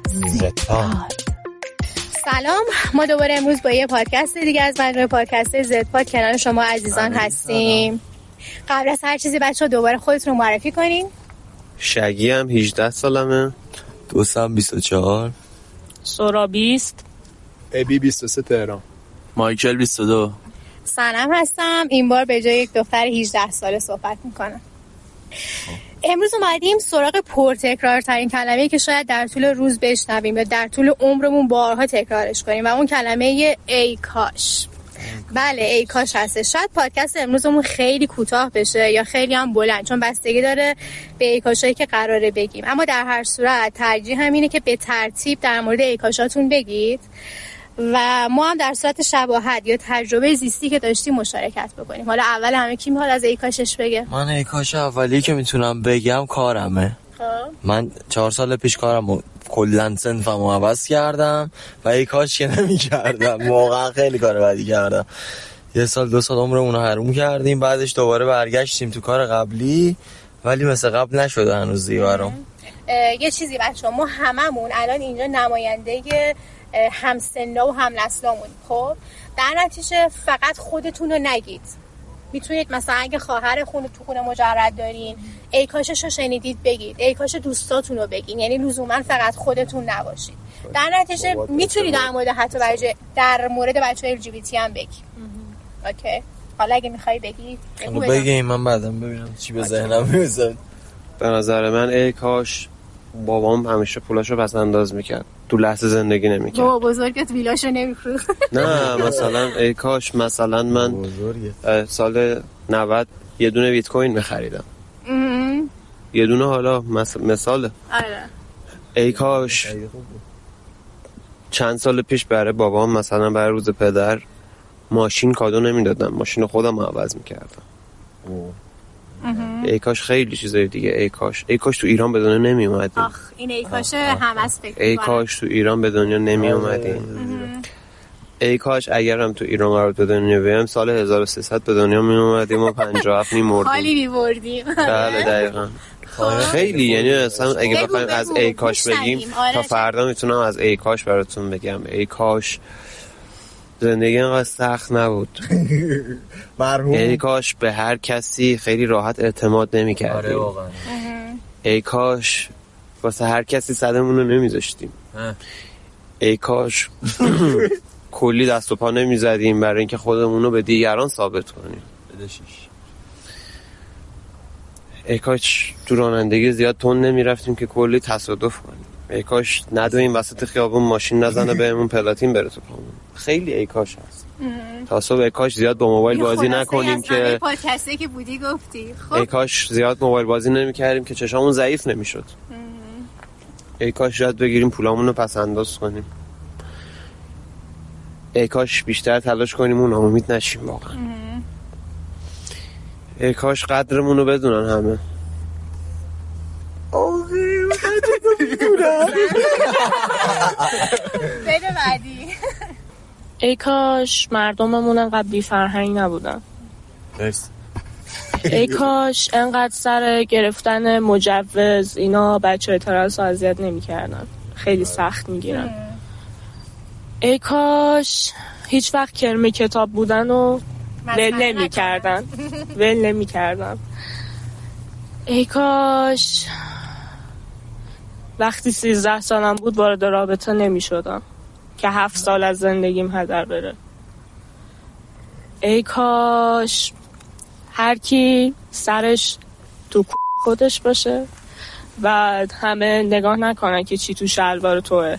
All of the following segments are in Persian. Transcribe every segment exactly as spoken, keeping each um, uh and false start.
زدپاد. سلام، ما دوباره امروز با یه پادکست دیگه از مجموعه پادکست زدپاد کنار شما عزیزان هستیم. قبل از هر چیزی بچه ها دوباره خودتون رو معرفی کنین. شگی هم هجده سالمه. دوستم بیست و چهار. سورا بیست. ابی بیست و سه تهران. مایکل بیست و دو. سنم هستم. این بار به جای یک دختر هجده ساله صحبت میکنم. امروز اومدیم سراغ پرتکرارترین کلمه‌ای که شاید در طول روز بشنویم یا در طول عمرمون بارها تکرارش کنیم و اون کلمه ای کاش. بله ای کاش هست. شاید پادکست امروزمون خیلی کوتاه بشه یا خیلی هم بلند، چون بستگی داره به ای کاشایی که قراره بگیم، اما در هر صورت ترجیح همینه که به ترتیب در مورد ای کاشاتون بگید و ما هم در صورت شباهت یا تجربه زیستی که داشتیم مشارکت بکنیم. حالا اول همه کی میخواد از ای کاشش بگه؟ من ای کاش اولی که میتونم بگم کارمه. خب من چهار سال پیش کارم کلن صنفمو عوض کردم و ای کاش که نمی کردم. واقعا خیلی کار بدی کردم. یه سال دو سال عمرمون رو حروم کردیم، بعدش دوباره برگشتیم تو کار قبلی ولی مثل قبل نشده هنوز دیگرم. یه چیزی بچه‌ها، ما هممون الان اینجا نماینده همسنا و همنسلامون، خب در نتیجه فقط خودتون رو نگید. میتونید مثلا اگه خواهر خونه تو خونه مجرد دارین ای کاشش رو شنیدید بگید، ای کاش دوستاتون رو بگین، یعنی لزوما فقط خودتون نباشید. در نتیجه میتونید در مورد حتی بچه در مورد بچه‌های ال جی بی تی هم بگید. اوکی، حالا اگه میخوای بگی بگو بگیم من بعدم ببینم چی به ذهنم میاد. به نظر من ای کاش بابام همیشه پولاشو پس انداز میکرد، تو لحظه زندگی نمیکرد. بابا بزرگت ویلاشو نمیفروخت. نه مثلا ای کاش مثلا من سال نود یه دونه بیت کوین میخریدم. یه دونه، حالا مثال. آره. ای کاش چند سال پیش برای بابام مثلا برای روز پدر ماشین کادو نمیدادم، ماشین خودم عوض میکردم. ای کاش خیلی چیزای دیگه. ای کاش ای کاش تو ایران به دنیا نمی اومدیم. آخ این ای کاش همه از فکر ای کاش تو ایران به دنیا نمی اومدیم. ای کاش اگرم تو ایران قرار به دنیا بیام سال هزار و سیصد به دنیا می اومدیم و پنجاه و هفت می مردیم. حالی می بردیم. بله دقیقاً. خیلی یعنی اصلا اگه بخوایم از ای کاش بگیم تا فردا میتونم از ای کاش براتون بگم. ای کاش زندگی اینقدر سخت نبود. مرحوم. ای کاش به هر کسی خیلی راحت اعتماد نمی کردیم. آره واقعا. ای کاش واسه هر کسی صدمون رو نمی زاشتیم. ای کاش کلی دست و پا نمی زدیم برای اینکه خودمون رو به دیگران ثابت کنیم. ای کاش تو رانندگی زیاد تند نمی رفتیم که کلی تصادف کنیم. ای کاش ندویم وسط خیابون ماشین نزنه بهمون پلاتین بره تو پامون. خیلی ای کاش هست. تا صبح ای کاش زیاد با موبایل بازی نکنیم که پادکستی که بودی گفتی. خب ای کاش زیاد موبایل بازی نمی‌کردیم که چشامون ضعیف نمی‌شد. ای کاش یاد بگیریم پولامون رو پس انداز کنیم. ای کاش بیشتر تلاش کنیم و ناامید نشیم واقعا. ای کاش قدرمون رو بدونن همه. بده بعدی. ای کاش مردممون انقدر بی فرهنگ نبودن. درست. ای کاش انقدر سر گرفتن مجوز اینا بچه اعتراض و اذیت نمی کردن، خیلی سخت می گیرن. ای کاش هیچ وقت کرم کتاب بودن و ول نمی کردن ول نمی کردن. ای کاش وقتی سیزده سالم بود وارد رابطه نمی شدم که هفت سال از زندگیم هدر بره. ای کاش هر کی سرش تو خودش باشه و همه نگاه نکنن که چی تو شلوار توه.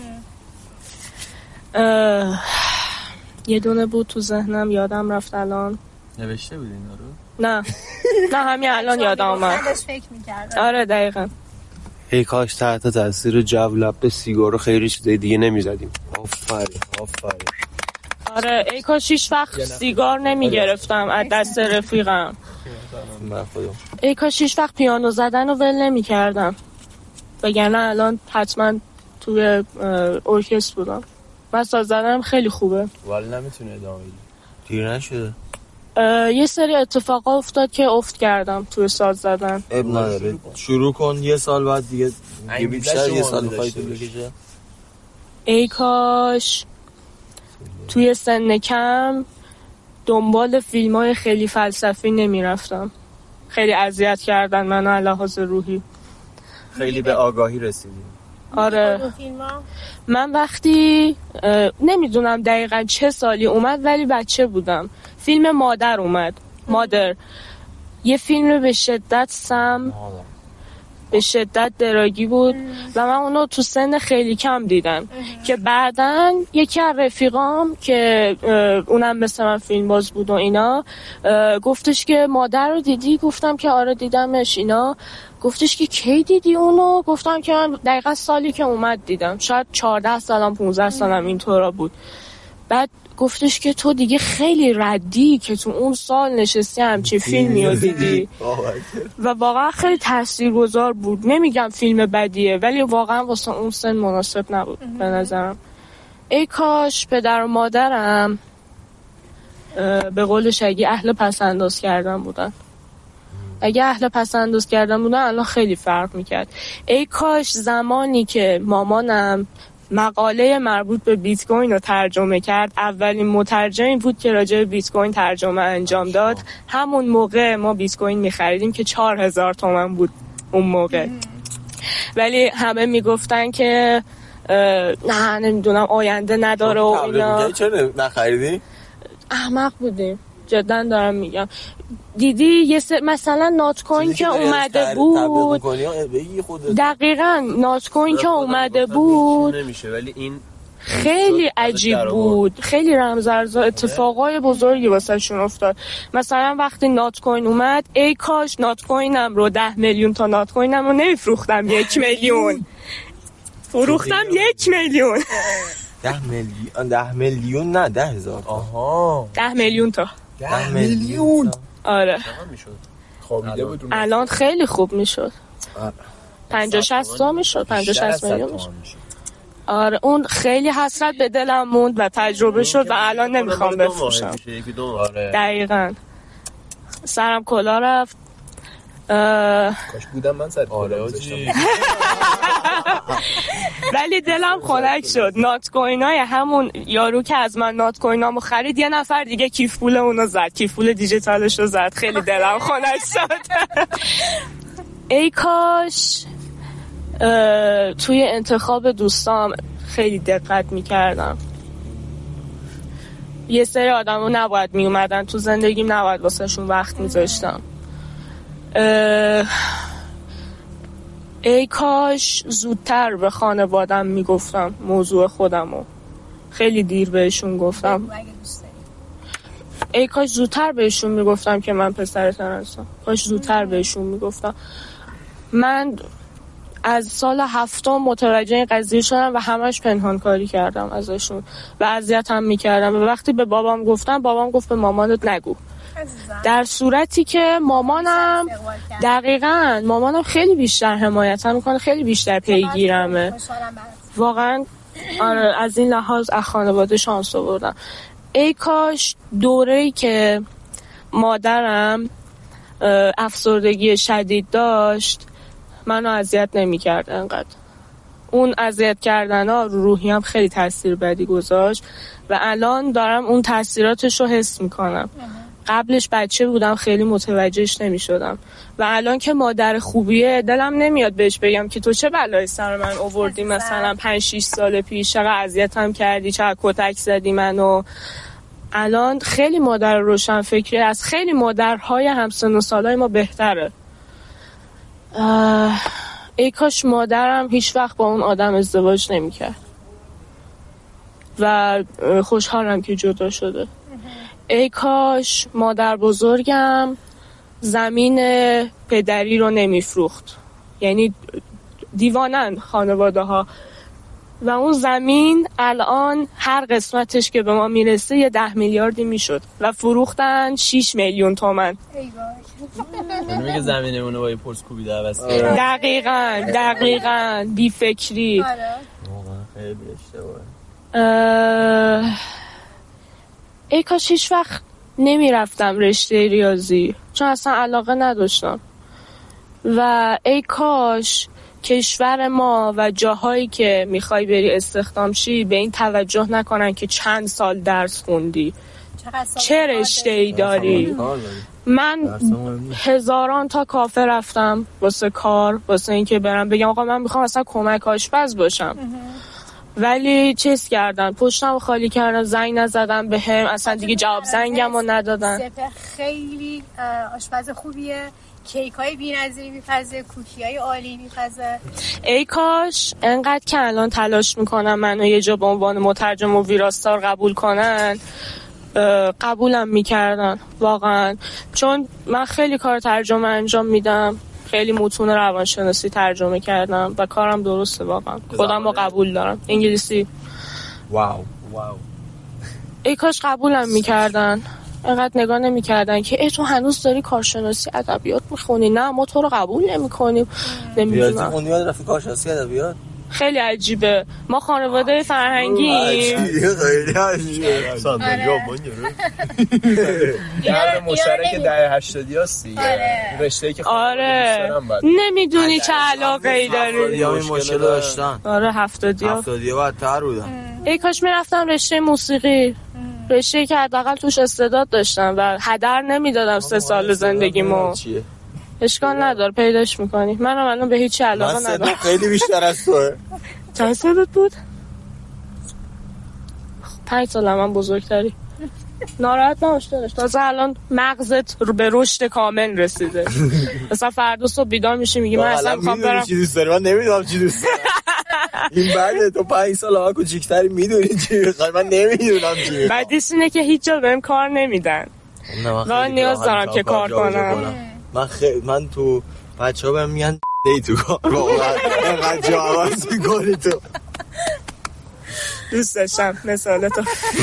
یه دونه بود تو ذهنم یادم رفت الان. نوشته بود اینا رو؟ نه نه همین الان یادم اومد. آره دقیقاً. ای کاش تحت تاثیر جو لب سیگار و خیلی چیزای دیگه نمیزدیم. آفرین آفرین. آره ای کاش هیچ وقت سیگار نمی گرفتم از دست رفیقم. ای کاش هیچ وقت پیانو زدن رو ول نمی کردم، وگرنه الان حتما توی ارکستر بودم. من ساز زدنم خیلی خوبه ولی نمیتونه ادامه بدی. دیر نشده. یه سری اتفاقا افتاد که افت کردم توی ساز زدن. اب نداره شروع کن یه سال بعد دیگه یه بیشتر یه سال بخوای طول بکشه. ای کاش توی سن کم دنبال فیلم‌های خیلی فلسفی نمیرفتم. خیلی اذیت کردن منو از لحاظ روحی. خیلی به آگاهی رسیدیم. آره من وقتی نمیدونم دقیقا چه سالی اومد ولی بچه بودم، فیلم مادر اومد. مادر یه فیلم به شدت سم به شدت دراگی بود و من اونو تو سن خیلی کم دیدم که بعدن یکی از رفیقام که اونم مثل من فیلم باز بود و اینا گفتش که مادر رو دیدی؟ گفتم که آره دیدمش. اینا گفتش که کی دیدی اونو؟ گفتم که من دقیقا سالی که اومد دیدم، شاید چهارده سالم پونزده سالم اینطورا بود. بعد گفتش که تو دیگه خیلی ردی که تو اون سال نشستی همچین فیلمی رو دیدی و واقعا خیلی تاثیرگذار بود. نمیگم فیلم بدیه ولی واقعا واسه اون سن مناسب نبود به نظرم. ای کاش پدر و مادرم به قولش اگه اهل پسنداز کردن بودن اگه اهل پسنداز کردن بودن الان خیلی فرق میکرد. ای کاش زمانی که مامانم مقاله مربوط به بیت کوین رو ترجمه کرد، اولین مترجمی بود که راجع به بیت کوین ترجمه انجام داد. همون موقع ما بیت کوین می‌خریدیم که چهار هزار تومان بود اون موقع. ولی همه میگفتن که نه نمیدونم آینده نداره و اینا. چرا نخریدی؟ احمق بودیم جدا دارم میگم. دیدی یه سر مثلا نات کوین که اومده بود دقیقاً نات کوین که اومده بود نمیشه ولی این خیلی عجیب بود، خیلی رمزارزا اتفاقای بزرگی واسه شون افتاد. مثلا وقتی نات کوین اومد ای کاش نات کوینم رو ده میلیون تا نات کوینم رو نمیفروختم یک میلیون فروختم یک میلیون ده میلیون ده میلیون نه ده هزار آها ده میلیون تا ده میلیون آره خوابیده بود الان خیلی خوب میشد پنجاه شصت تا میشد پنجاه شصت میلیون میشد. آره اون خیلی حسرت به دلم موند و تجربه شد و الان نمیخوام بفروشم. دقیقاً سرم کلا رفت. کاش بودم من سر کلا گذاشتم ولی دلم خنک شد. نات کوینای همون یارو که از من نات کوینامو خرید یه نفر دیگه کیف پول اونو زد، کیف پول دیجیتالش رو زد. خیلی دلم خنک شد. ای کاش توی انتخاب دوستام خیلی دقت میکردم. یه سری آدم رو نباید میومدن تو زندگیم، نباید واسه شون وقت میذاشتم. ای کاش زودتر به خانوادم میگفتم موضوع خودمو. خیلی دیر بهشون گفتم. ای کاش زودتر بهشون میگفتم که من پسر ترنسم. کاش زودتر بهشون میگفتم. من از سال هفتم متوجه این قضیه شدم و همش پنهان کاری کردم ازشون و اذیتم میکردم و وقتی به بابام گفتم بابام گفت به مامانت نگو. در صورتی که مامانم دقیقاً مامانم خیلی بیشتر حمایتم میکنه، خیلی بیشتر پیگیرمه واقعا. آره از این لحاظ از خانواده شانس آوردم. ای کاش دوره‌ای که مادرم افسردگی شدید داشت منو اذیت نمی‌کرد انقدر. اون اذیت کردن‌ها رو روحیم خیلی تاثیر بدی گذاشت و الان دارم اون تاثیراتش رو حس میکنم. قبلش بچه بودم خیلی متوجهش نمی‌شدم و الان که مادر خوبیه دلم نمیاد بهش بگم که تو چه بلایی سر من آوردی مثلا پنج شش سال پیش، چقدر اذیتم کردی، چقدر کتک زدی منو. الان خیلی مادر روشن فکری از خیلی مادرهای همسن و سالای ما بهتره. ای کاش مادرم هیچ وقت با اون آدم ازدواج نمی‌کرد و خوشحالم که جدا شده. ای کاش مادر بزرگم زمین پدری رو نمیفروخت. یعنی دیوانن خانواده ها و اون زمین الان هر قسمتش که به ما میرسه یه ده میلیاردی میشد و فروختن شش میلیون تومن. من میگه زمینمونو با یه پرس کوبیده عوض کردن. دقیقاً دقیقاً بی فکری. واقعا خیلی اشتباهه. ای کاش هیچ وقت نمیرفتم رشته ریاضی چون اصلا علاقه نداشتم و ای کاش کشور ما و جاهایی که میخوای بری استخدام شی به این توجه نکنن که چند سال درس خوندی، چه رشته ای داری. من هزاران تا کافه رفتم واسه کار، واسه اینکه برم بگم آقا من میخوام اصلا کمک آشپز باشم، ولی چیز کردن پشتم خالی کردن، زنگ نزدن به هم، اصلا دیگه جواب زنگم رو ندادن. سپهر خیلی آشپز خوبیه، کیک های بی نظیری میپزه، کوکی های عالی میپزه. ای کاش انقدر که الان تلاش میکنم منو یه جا به عنوان مترجم و ویراستار قبول کنن قبولم میکردن واقعا، چون من خیلی کار ترجمه انجام میدم، خیلی متون روانشناسی ترجمه کردم و کارم درسته واقعا، خودم رو قبول دارم. انگلیسی واو واو. ای کاش قبولم میکردن، انقدر نگاه نمیکردن که ای تو هنوز داری کارشناسی ادبیات میخونی، نه ما تو رو قبول نمیکنیم. نمیدونم خوندی بعد رفتی کارشناسی ادبیات؟ خیلی عجیبه، ما خانواده فرهنگیم. خیلی عجیبه. صندلی آبان گرفت. درد مشترک دهه هشتادی هستی. رشته‌ای که آره نمیدونی چه علاقه ای داری. یا این مشکل داشتن. آره هفتادی ها هفتادی ها بدتر بودن. ای کاش میرفتم رشته موسیقی، رشته‌ای که حداقل توش استعداد داشتم و هدر نمیدادم سه سال زندگیمو. اشکال نداره پیداش میکنی، منم الان به هیچی علاقه ندارم. من خیلی بیشتر از توه. چند سالت بود؟ پنج سال من بزرگتری. ناراحت نباش داداش، تازه الان مغزت رو به رشد کامل رسیده. مثلا فردا صبح بیدار میشی میگی من اصلا میخوام برم چی دوست داری، من نمیدونم چی دوست دارم. این بعد تو پنج سال ها کوچیک‌تری میدونی چی میخوای، من نمیدونم چی میخوام. بعدش اینه که هیچ جا بهم کار نمیدن و نیاز دارم که کار کنم. من خیلی من تو بچه‌ها بهم میگن دی تو کار واقعا انقدر جا عوض می‌کنی تو. دوست داشتم مثالتو.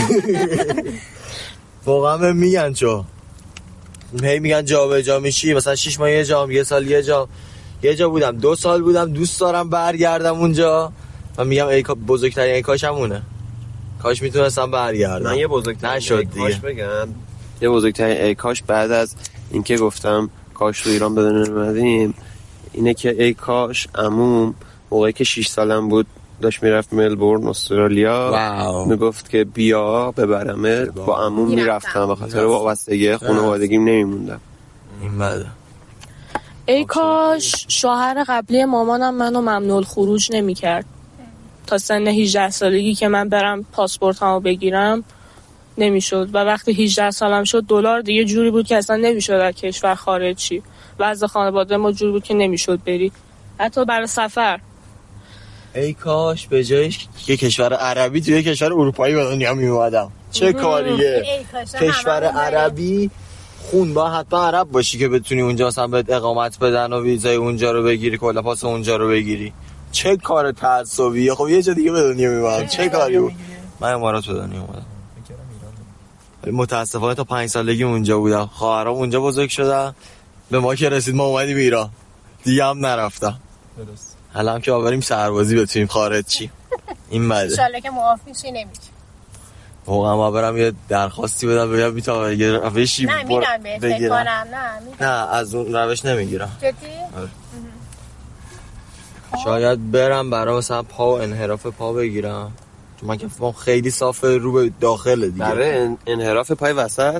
واقعا بهم میگن چو هی میگن جا به جا میشی، مثلا شش ماه یه جا، یه سال یه جا. یه جا بودم دو سال بودم، دوست دارم برگردم اونجا و میگم ای بزرگترین ای کاش همونه، کاش میتونستم برگردم. من یه بزرگترین نشد ای کاش بگم، یه بزرگترین ای کاش بعد از اینکه گفتم کاش تو ایران بدون اومدیم اینه که ای کاش عموم موقعی که شش سالم بود داشت میرفت ملبورن استرالیا، میگفت که بیا ببرمت، با عموم میرفتم به خاطر وابستگی خانوادگیم نمیموندم. این بده. ای کاش شوهر قبلی مامانم منو ممنوع الخروج نمی‌کرد تا سن هجده سالگی که من برم پاسپورتامو بگیرم نمیشد و وقتی هجده سالم شد دلار دیگه جوری بود که اصلا نمیشد از کشور خارج شی، وضع خانواده ما جوری بود که نمیشد بری حتی برای سفر. ای کاش به جایش که کشور عربی توی کشور اروپایی به دنیا میومدم. چه کاریه کشور عربی، خون با حتما عرب باشی که بتونی اونجا اصلا بهت اقامت بدن و ویزای اونجا رو بگیری، کلا پاس اونجا رو بگیری. چه کار تعصبیه. خب یه جا دیگه به دنیا میومدم، چه کاری بود. من امارات به دنیا اومدم، ولی متاسفانه تا پنج سالگی اونجا بودم، خواهرام اونجا بزرگ شدن، به ما که رسید ما اومدیم ایران دیگه هم نرفتم. درست الان که آوریم سربازی بتونیم خارج چی. این بده ان شاءالله که معاف میشی نمیگی. واقعا ما برم یه درخواستی بدم بگم میتونم یه روشی نه میدم بهت فکر کنم. نه میدم. نه از اون روش نمیگیرم جدی. شاید برم برای مثلا پا و انحراف پا بگیرم، چون من که فهم خیلی صافه رو به داخل دیگه. برای انحراف پای وسط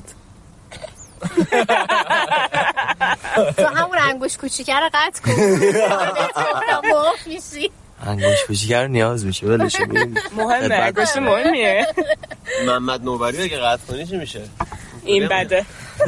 تو همون انگوش کوچیکه رو قطع کن. معاف میشی. انگوش کوچیکه نیاز میشه ولش کن. مهمه، انگوش مهمیه. محمد نوبری اگه قطع کنی چی میشه؟ این بده.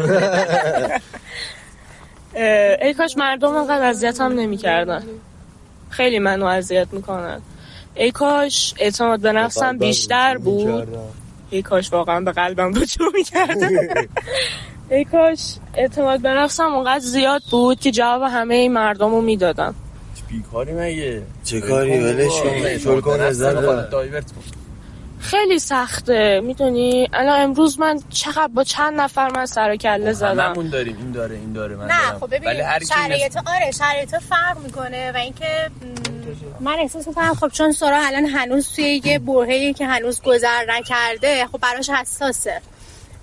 ای کاش مردم انقدر اذیتم نمی‌کردن. خیلی منو اذیت میکنن. ای کاش اعتماد به نفسم بیشتر بود. ای کاش واقعا به قلبم رجوع می‌کردم. ای کاش اعتماد به نفسم اونقدر زیاد بود که جواب همه این مردمو میدادم. بیکاری مگه؟ چه کاری ولش کن، شل کن نزد دایورت کن. خیلی سخته میدونی. الان امروز من چقدر با چند نفر من سر و کله زدم. هممون داریم این داره این داره من نه خب ببین شرایط آره شرایط فرق میکنه و اینکه من احساس میکنم خب چون سارا الان هنوز توی یه برهه‌ای که هنوز گذر نکرده خب براش حساسه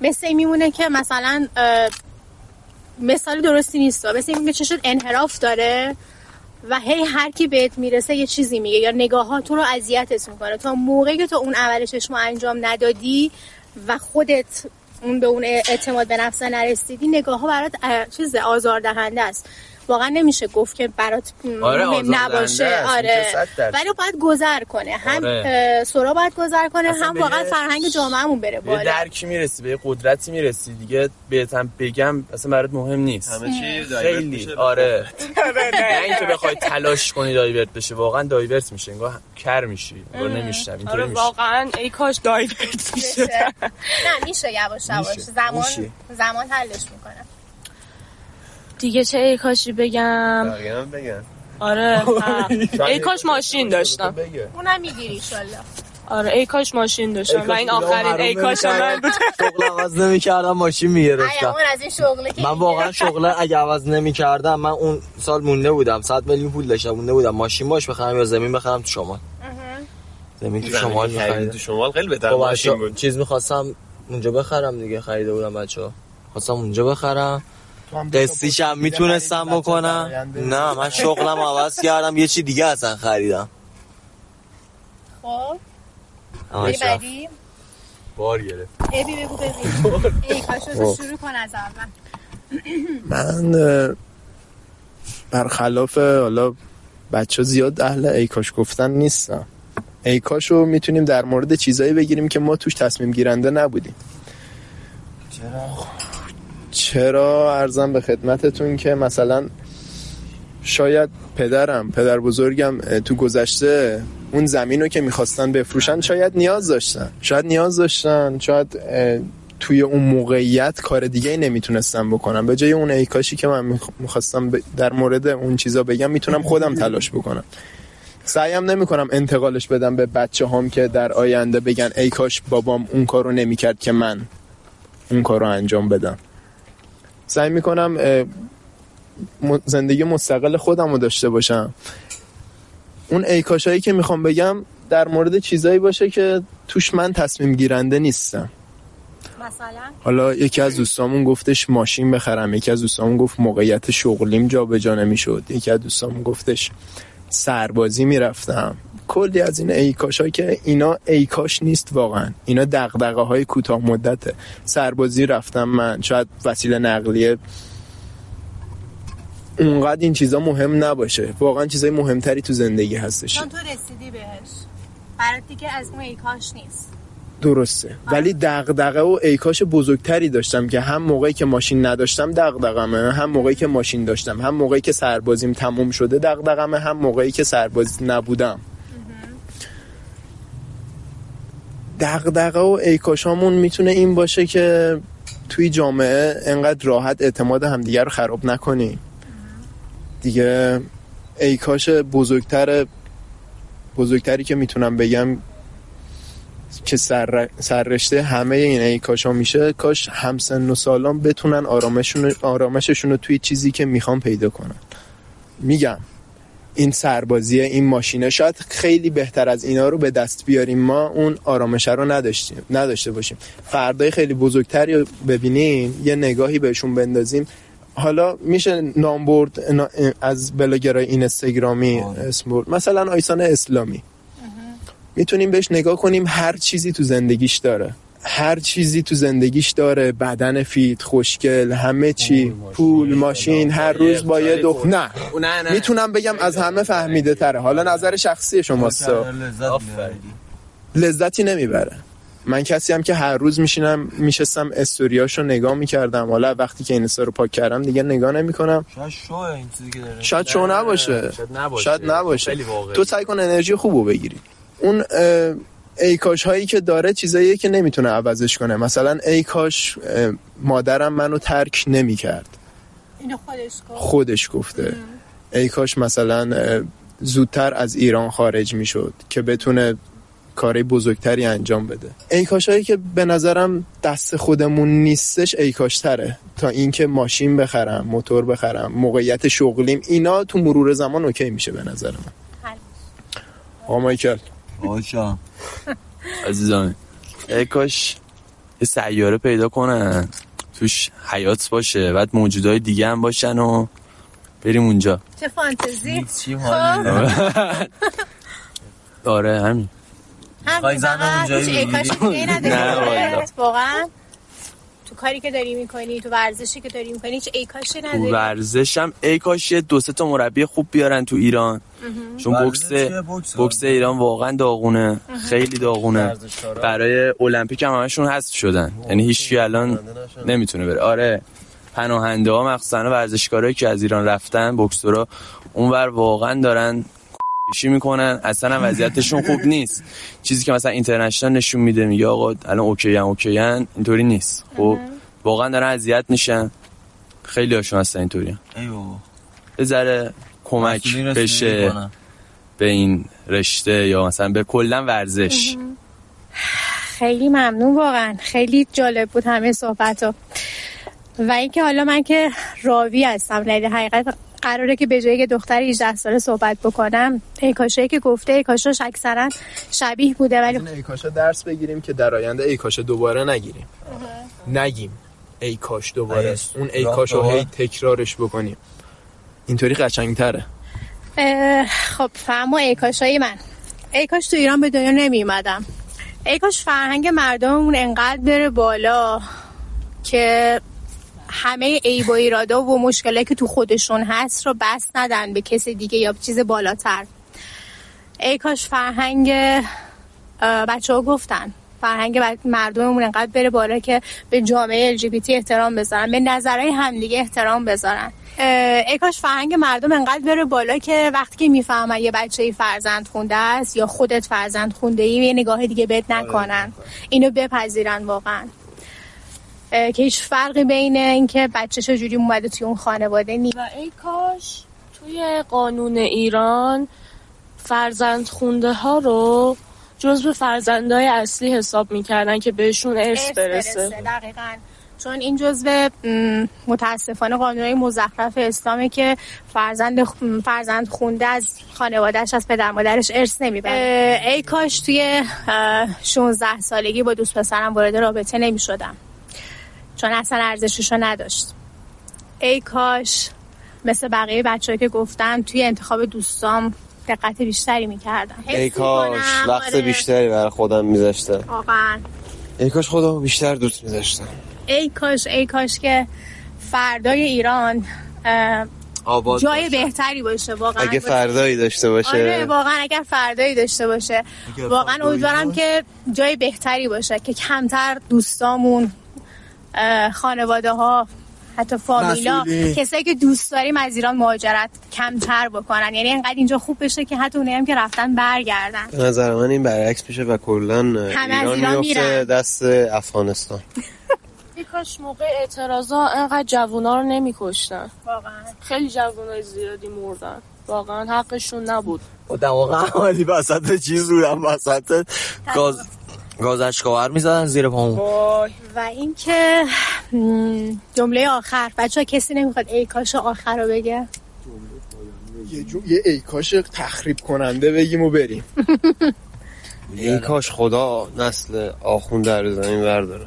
مثل این میمونه که مثلا مثال درستی نیست، مثل این میمونه چشت انحراف داره و هی هر کی بهت میرسه یه چیزی میگه یا نگاه ها تو رو اذیتت میکنه تا موقعی که تو اون اول چشمو انجام ندادی و خودت اون به اون اعتماد به نفس نرسیدی، نگاه ها برات چیز آزاردهنده است. واقعا نمیشه گفت که برات آره مهم نباشه. آره ولی باید گذر کنه. هم آره. سورا باید گذر کنه، هم واقعا فرهنگ جامعهمون بره بالا. به درکی میرسی، به قدرتی میرسی دیگه. بهتم بگم اصلا برات مهم نیست، همه چی دایورت میشه. آره نه اینکه بخوای تلاش کنی دایورت بشه، واقعا دایورت میشه، انگار کر میشی، انگار نمیشنوی. اینطوری آره میشه واقعا ای کاش دایورت میشه. نه میشه یواش یواش، زمان زمان حلش میکنه دیگه. چه ای کاشی بگم؟ بقیه بگم. آره ای کاش ماشین داشتم. اونم میگیری انشالله. آره ای کاش ماشین داشتم و این آخرین ای کاش من بود. شغل عوض نمی‌کردم ماشین می‌گرفتم. اون از این شغله که من واقعا شغل اگه عوض نمی‌کردم من اون سال مونده بودم، صد میلیون پول داشتم مونده بودم ماشین باش بخرم یا زمین بخرم تو شمال. زمین تو شمال می‌خرید. تو شمال خیلی بهتر ماشین بود. چیز می‌خواستم اونجا بخرم دیگه، خریده بودم بچه‌ها. خواستم اونجا بخرم. قسطیشم میتونستم بکنم. نه من شغلم عوض کردم، یه چی دیگه اصلا خریدم. خب بری بعدی بار گرفت. ابی بگو ببین. ای کاشو شروع کن از اول. من برخلاف حالا بچه زیاد اهل ای کاش گفتن نیستم. ای کاشو میتونیم در مورد چیزایی بگیریم که ما توش تصمیم گیرنده نبودیم. چرا؟ چرا عرضم به خدمتتون که مثلا شاید پدرم پدر بزرگم تو گذشته اون زمینو که میخواستن بفروشن شاید نیاز داشتن شاید نیاز داشتن شاید توی اون موقعیت کار دیگه نمیتونستم بکنم. به جای اون ای کاشی که من میخواستم در مورد اون چیزا بگم میتونم خودم تلاش بکنم. سعیم نمیکنم انتقالش بدم به بچه هم که در آینده بگن ای کاش بابام اون کارو نمیکرد که من اون کارو انجام بدم. سعی میکنم زندگی مستقل خودم رو داشته باشم. اون ای کاشایی که میخوام بگم در مورد چیزایی باشه که توش من تصمیم گیرنده نیستم. مثلا حالا یکی از دوستامون گفتش ماشین بخرم، یکی از دوستامون گفت موقعیت شغلیم جا به جا نمیشد، یکی از دوستامون گفتش سربازی میرفتم. کلی از این ای کاشایی که اینا ای کاش نیست، واقعا اینا دغدغه های کوتاه مدته. سربازی رفتم من، شاید وسیله نقلیه اونقدر این چیزا مهم نباشه، واقعا چیزای مهمتری تو زندگی هستش. چون تو رسیدی بهش، برات دیگه از اون ای کاش نیست. درسته، ولی دغدغه و ای کاش بزرگتری داشتم که هم موقعی که ماشین نداشتم دغدغمه، هم موقعی که ماشین داشتم، هم موقعی که سربازیم تموم شده دغدغمه، هم موقعی که سرباز نبودم. دغدغه و ای کاشامون میتونه این باشه که توی جامعه انقدر راحت اعتماد همدیگه رو خراب نکنیم دیگه. ای کاش بزرگتر بزرگتری که میتونم بگم که سر سررشته همه این ای کاشا میشه، کاش همسن و سالان بتونن آرامششون آرامششون رو توی چیزی که میخوام پیدا کنن. میگم این سربازیه، این ماشینه، شاید خیلی بهتر از اینا رو به دست بیاریم، ما اون آرامش رو نداشتیم نداشته باشیم. فردای خیلی بزرگتری رو ببینیم، یه نگاهی بهشون بندازیم. حالا میشه نام برد از بلاگرای اینستاگرامی اسم برد، مثلا آیسان اسلامی، میتونیم بهش نگاه کنیم، هر چیزی تو زندگیش داره، هر چیزی تو زندگیش داره، بدن فیت، خوشگل، همه چی، پول، ماشین، هر روز با یه دخ... نه میتونم بگم از همه فهمیده تره. حالا نظر شخصی شماست، لذتی نمیبره. من کسی هم که هر روز میشینم میشستم استوریاشو نگاه میکردم، حالا وقتی که اینستا رو پاک کردم دیگه نگاه نمیکنم. شاید شو این چیزی که داره، شاید شو نباشه، شاید نباشه. تو سعی کن انرژی خوبو بگیری. اون ای کاش هایی که داره چیزاییه که نمیتونه عوضش کنه. مثلا ای کاش مادرم منو ترک نمیکرد، اینو خودش گفت. خودش گفته. ام. ای کاش مثلا زودتر از ایران خارج میشد که بتونه کاری بزرگتری انجام بده. ای کاش هایی که به نظرم دست خودمون نیستش ای کاش تره تا اینکه ماشین بخرم، موتور بخرم، موقعیت شغلیم، اینا تو مرور زمان اوکی میشه به نظر من. آقا مایکل آشا عزیزان، ای کاش یه سیاره پیدا کنن توش حیات باشه، بعد موجودای دیگه هم باشن و بریم اونجا. چه فانتزی. چی حالی. آره همین. خواهی زنم اونجایی بگیری؟ نه والا. واقعا تو کاری که داری میکنی، تو ورزشی که داری میکنی هیچ ای کاشی نداری؟ تو ورزشم ای کاش دو سه تا مربی خوب بیارن تو ایران. چون بوکس بوکس ایران واقعا داغونه، خیلی داغونه. برای المپیک هم همشون حذف شدن، یعنی هیچکی الان نمیتونه بره. آره پناهنده ها مخصوصا ورزشکارایی که از ایران رفتن بوکسورا اونور واقعا دارن کشی میکنن، اصلا وضعیتشون خوب نیست. چیزی که مثلا اینترنشنال نشون میده میگه آقا الان اوکی ان اوکی ان، اینطوری نیست. خب واقعا دارن اذیت میشن، خیلی هاشون هستن اینطوری. ای بابا یه ذره کمک بشه به این رشته یا مثلا به کلا ورزش. خیلی ممنون، واقعا خیلی جالب بود همه صحبت‌ها. و اینکه حالا من که راوی هستم، در حقیقت قراره که به جای که دختر هجده ساله صحبت بکنم، ای کاشایی که گفته ای کاشاش اکثرا شبیه بوده، ولی ای کاشا درس بگیریم که در آینده ای کاشا دوباره نگیریم. نگیم ای کاش دوباره ایش. اون ای کاشو هی تکرارش بکنیم، اینطوری قشنگ‌تره. خب فهمو ای کاشای من، ای کاش تو ایران به دنیا نمی اومدم. ای کاش فرهنگ مردممون انقدر بره بالا که همه عیب و ایرادا و مشکلاتی که تو خودشون هست رو بس ندن به کسی دیگه یا چیز بالاتر. ای کاش فرهنگ بچه‌ها گفتن فرهنگ مردممون انقدر بره بالا که به جامعه ال جی بی تی احترام بذارن، به نظرهای همدیگه احترام بذارن. ای کاش فرهنگ مردم انقدر بره بالا که وقتی که میفهمن یه بچه‌ای فرزند خونده است یا خودت فرزند خونده ای یه نگاه دیگه بهت نکنن، اینو بپذیرن واقعا، که هیچ فرقی بین این که بچه چجوری اومده توی اون خانواده نیست. و ای کاش توی قانون ایران فرزند خونده ها رو جزو فرزندای اصلی حساب میکردن که بهشون ارث برسه. دقیقاً، چون این جزو متاسفانه قانونهای مزخرف اسلامه که فرزند فرزند خونده از خانواده‌اش از پدر مادرش ارث نمیبره. ای کاش توی شانزده سالگی با دوست پسرم وارد رابطه نمیشدم، چون اصلا ارزششو نداشت. ای کاش مثل بقیه بچه‌ها که گفتم توی انتخاب دوستام دقت بیشتری میکردم. ای کاش وقت بیشتری برای خودم میذاشتم. واقعا ای کاش خودم بیشتر دوست میذاشتم. ای کاش ای کاش که فردای ایران آباد جای باشه. بهتری باشه واقعا. اگه فردایی داشته باشه. آره واقعا اگر فردایی داشته باشه، واقعا امیدوارم که جای بهتری باشه که کمتر دوستامون، خانواده ها، حتی فامیلا، کسایی که دوست داریم از ایران مهاجرت کمتر بکنن. یعنی اینقدر اینجا خوب بشه که حتی اونایی هم که رفتن برگردن. به نظر من این برعکس میشه و کلا ایران میفته دست افغانستان. ای کاش موقع اعتراضا انقدر جوونا رو نمی‌کشتن. واقعا خیلی جوونای زیادی مردن، واقعا حقشون نبود. واقعا حالی وسط چیز بودم، وسط گاز گاز اشکاور میزدن زیر پامون. و این که جمله آخر، بچه‌ها کسی نمیخواد ای کاش آخر رو بگه؟ یه جو یه ای کاش تخریب کننده بگیم و بریم. ای کاش خدا نسل آخونده رو زمین برداره.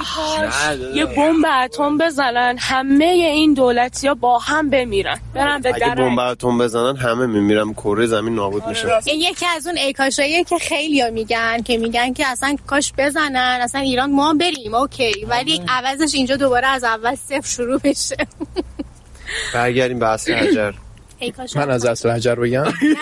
یه بمب اتم بزنن همه این دولتی‌ها با هم بمیرن، برن به اگه بمب اتم بزنن همه میمیرن، کره زمین نابود میشه. این یکی از اون ای کاشاییه که خیلیا میگن که میگن که اصلا کاش بزنن، اصلا ایران ما بریم اوکی، ولی عوضش اینجا دوباره از اول صفر شروع بشه. برگردیم به عصر حجر. من از عصر حجر بگم؟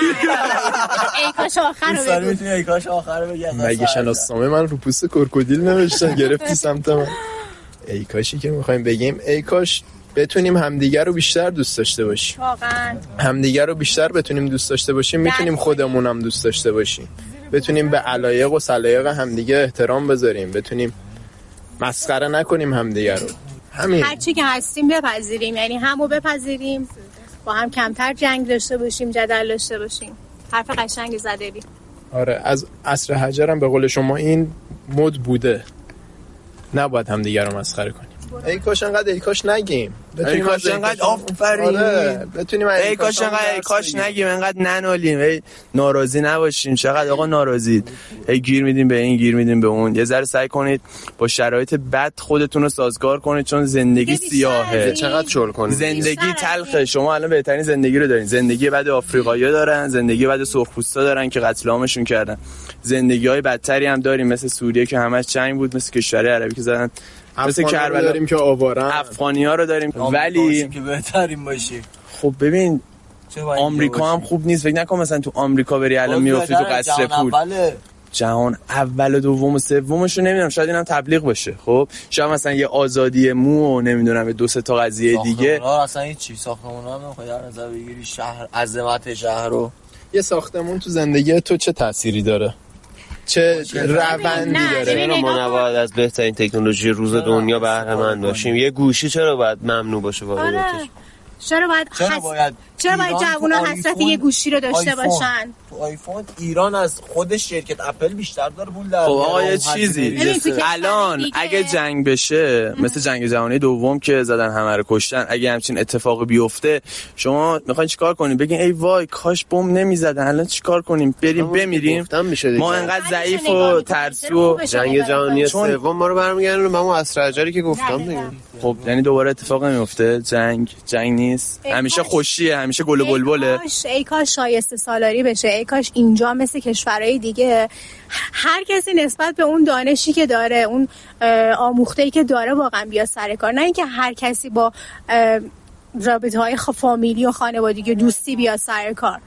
ای کاش آخر رو بگم. ای کاش آخر رو بگم. مگه شناسنامه من رو پوست کرکودیل نوشتن گرفتی سمت من؟ ای کاشی که میخوایم بگیم، ای کاش بتونیم همدیگر رو بیشتر دوست داشته باشیم. واقعا همدیگر رو بیشتر بتونیم دوست داشته باشیم، میتونیم خودمون هم دوست داشته باشیم، بتونیم به علایق و سلایق همدیگه احترام بذاریم، بتونیم مسخره نکنیم همدیگر رو. همین، هر چی که هستیم بپذیریم، یعنی همو بپذیریم، با هم کمتر جنگ داشته باشیم، جدل داشته باشیم. حرف قشنگی زده بی. آره، از عصر حجر هم به قول شما این مد بوده، نباید هم دیگر رو مسخره کنیم. ای کاش انقدر ای کاش نگیم، ای کاش انقدر آفرین، آره بتونیم ای کاش انقدر ای کاش نگیم، انقدر ننالیم، ای ناراضی نباشیم. چقدر آقا ناراضید، ای گیر میدیم به این گیر میدیم به اون. یه ذره سعی کنید با شرایط بد خودتون رو سازگار کنید، چون زندگی سیاهه. چقدر شل کنید، زندگی تلخه. شما الان بهترین زندگی رو دارین. زندگی بعد آفریقایی‌ها دارن، زندگی بعد سرخپوستا دارن که قتل عامشون کردن. زندگی‌های بدتری هم داریم، مثل سوریه که همش جنگ بود، مثل کشورهای عربی که زدن، مثل کربلا داریم که آوارن، افغانی‌ها رو داریم. ولی که بهترین باشی. خب ببین آمریکا هم خوب نیست. فکر نکن مثلا تو آمریکا بری الان میافتی تو قصر پول. جهان اول و دوم و سومش رو نمیدونم، شاید اینم تبلیغ باشه. خب شاید مثلا یه آزادی مو نمیدونم دو سه تا قضیه دیگه. ساختمونا اصلا هیچ چیز ساختمونا هم نمیخواد در نظر بگیری. شهر عظمت شهر رو، یه ساختمون تو زندگی تو چه تأثیری داره؟ چه روندی داره؟ چرا ما نباید از بهترین تکنولوژی روز دنیا بهره مند باشیم؟ یه گوشی چرا باید ممنوع باشه واقعیتش؟ چرا باید چرا حس... باید چرا باید جوونا حسرت یه گوشی رو داشته آیفون. باشن؟ تو آیفون ایران از خود شرکت اپل بیشتر داره پول در خب آقا یه چیزی دیگه. الان اگه جنگ بشه مثل جنگ جهانی دوم که زدن همه رو کشتن، اگه همچین اتفاقی بیفته شما میخواین چیکار کنین؟ بگین ای وای کاش بمب نمیزدن، الان چیکار کنیم؟ بریم بمیریم؟ ما انقدر ضعیف و ترسو. جنگ جهانی سوم ما رو برمیگردونه به اون عصر حجری که گفتم دیگه. خب یعنی دوباره اتفاق نمیفته؟ جنگ جنگ نیست، همیشه خوشیه، همیشه گل و بلبله. ای کاش شایسته سالاری بشه، ای کاش اینجا مثل کشورهای دیگه هر کسی نسبت به اون دانشی که داره، اون آموخته‌ای که داره واقعا بیا سر کار، نه اینکه هر کسی با رابطه‌های فامیلی و خانوادگی دوستی بیا سر کار،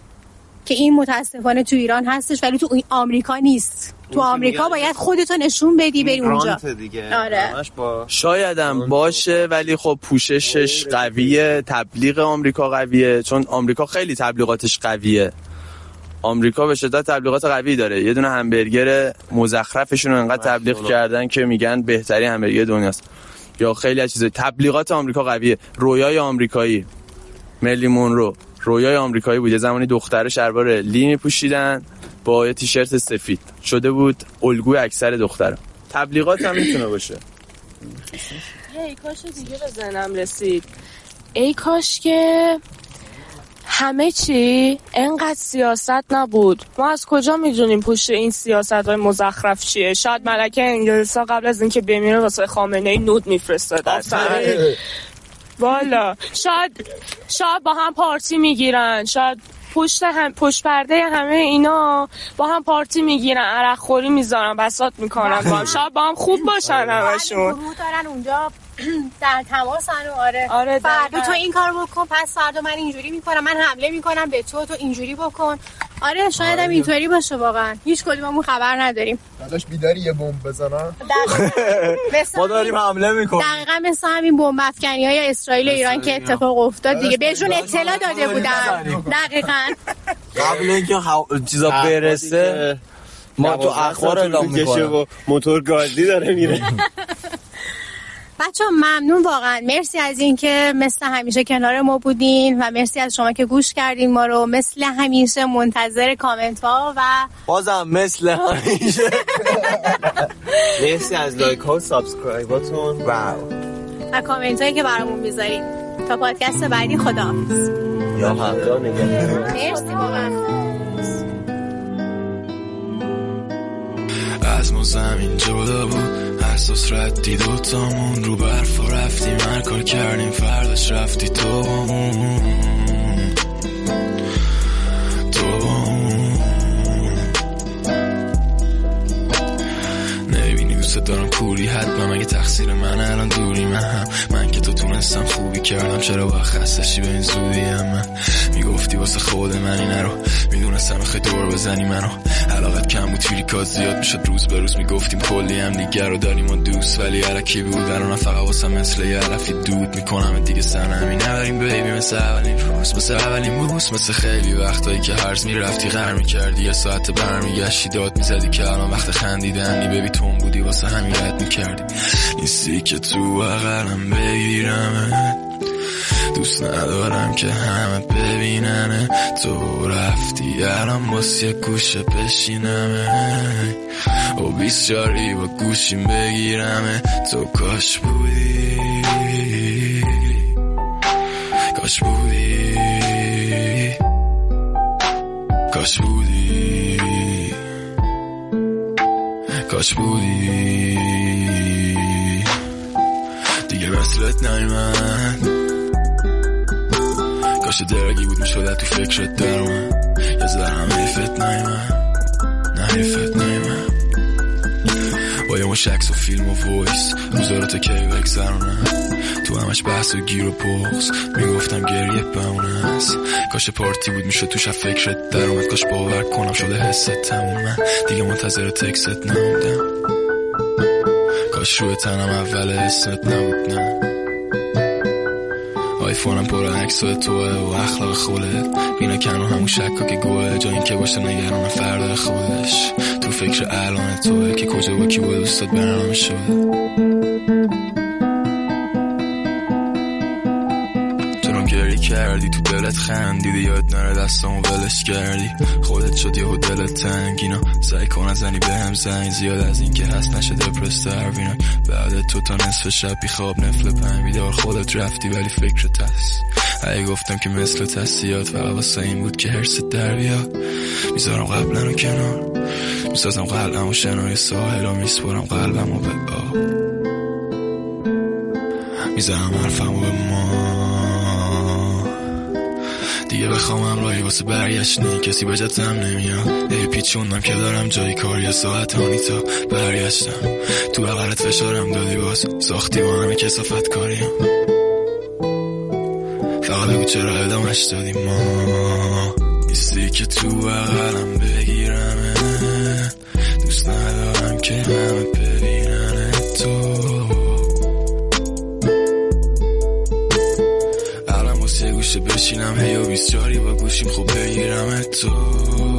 که این متاسفانه تو ایران هستش ولی تو آمریکا نیست. تو آمریکا باید خودتو نشون بدی بری اونجا. آره. شایدم باشه ولی خب پوششش قویه، تبلیغ آمریکا قویه، چون آمریکا خیلی تبلیغاتش قویه. آمریکا به شدت تبلیغات قوی داره. یه دونه همبرگر مزخرفشون رو انقدر تبلیغ کردن که میگن بهترین همبرگر دنیاست. یا خیلی از چیزا. تبلیغات آمریکا قویه. رویای آمریکایی، ملی مونرو رویای آمریکایی بود. یه زمانی دختره شلوار لی میپوشیدن با یه تیشرت سفید، شده بود الگوی اکثر دخترها. تبلیغات هم میتونه باشه. ای کاش دیگه به ذهنم رسید، ای کاش که همه چی انقدر سیاست نبود. ما از کجا میدونیم پشت این سیاست‌های مزخرف چیه؟ شاید ملکه انگلستان قبل از اینکه بمیره واسه خامنه‌ای نود میفرستاد اصلا. والا شاید شاید با هم پارتی میگیرن، شاید پشت هم پشت پرده همه اینا با هم پارتی میگیرن، عرق خوری میذارن، بساط میکنن با هم. شاید با هم خوب باشن همشون. گروه دارن اونجا در تماسن. آره, آره فردا تو این کار بکن، پس فردا من اینجوری میکنم، من حمله میکنم به تو، تو اینجوری بکن. آره شاید هم اینطوری باشه واقعا. هیچ کدوممون خبر نداریم. داداش بیداری یه بمب بزنن. ما داریم حمله میکنیم. دقیقاً مثل همین بمب افکنی‌های اسرائیل و ایران که اتفاق افتاد دیگه، بهشون اطلاع داده بودن. دقیقاً قبل اینکه چیزا برسه ما تو اخبار اعلام میکنیم موتور گازی داره میره. بچه ها ممنون واقعا، مرسی از این که مثل همیشه کنار ما بودین و مرسی از شما که گوش کردین ما رو. مثل همیشه منتظر کامنت ها و بازم مثل همیشه مرسی از لایک ها و سابسکرایباتون و و کامنت هایی که برامون میذارین. تا پادکست بعدی خداحافظ. یا حقا نگه. مرسی واقعا. از ما زمین جدا بود، احساس ردی دوتامون رو برف و رفتیم، هر کار کردیم فرداش رفتی تو با اون تو با اون. نمیبینی دوست دارم کوری، حتما مگه تقصیر من الان دوری؟ من هم من که تو تونستم خوبی کردم، چرا باید خستشی به این زودی؟ هم من میگفتی واسه خود من اینه رو، میدونستم خیلی دور بزنی منو، علاقت کم بود فیلیکات زیاد میشد، روز به روز میگفتیم کلی هم دیگر رو داریم و دوست، ولی علکی بود الان فقط واسه مثل یه علفی دود میکنم دیگه. سنمی نبریم بیبی مثل اولین روز، مثل اولین بوس، مثل خیلی وقتایی که هرز میرفتی غر میکردی، یه ساعت برمیگشتی داد میزدی که الان وقت خندیدن نی بیبی تون بودی واسه همین رد میکردی. نیستی که تو بغلم بگیرم، دوست ندارم که همه ببیننه تو رفتی الان باز یه گوشه بشینمه و بیسیاری با گوشیم بگیرمه تو کاش بودی کاش بودی کاش بودی کاش بودی دیگه مثلت نیمد کاش درگی بود میشده تو فکرت در من یه زرم حیفت نیمد نه حیفت نیمد با یه مش عکس و فیلم و ویس روزارو تا کی بگذرونم تو همش بحث و گیر و بغض میگفتم گریه بمونه است کاش پارتی بود میشد توش فکرت در اومد کاش باور کنم شده حست تموم من دیگه منتظر تکست نموندم کاش روی تنم اول اسمت نبود نه آیفونم پر عکسای توه و اخلاق خودت اینا کنو همون شکا که گوه جا این که باشه نگران فردا خودش تو فکر الان توه که کجا با کی با دوستات برنامه شده گری کردی تو دلت خندیدی یاد نره دستامو ولش کردی خودت شد یهو دلت تنگ اینا سعی کن ازنی بهم زنگ زیاد از این که هست نشه دپرس تروینا بعد تو تا نصف شب بی خواب نفل پنج بیدار خودت رفتی ولی فکرت هست اگه گفتم که مثل تصیاد فقط واسه این بود که حرست در بیاد میذارم قبلا رو کنار میسازم قلبم و شنای ساحل و میسپرم قلبم و به آب میذارم حرفم و به ما دیگه بخوام همراهی واسه برگشتنی کسی بجتم نمیاد ای پیچوندم که دارم جایی کار یه ساعت هانی تا برگشتم تو بغلت فشارم دادی باز ساختی با همه کسافت کاریم فقط بگو چرا ادامش دادی ما نیستی که تو بغلم بگیرم دوست ندارم که همه ببینن تو الان واسه گوشه بشینم هی و بیس جاری با گوشیم خوب بگیرم تو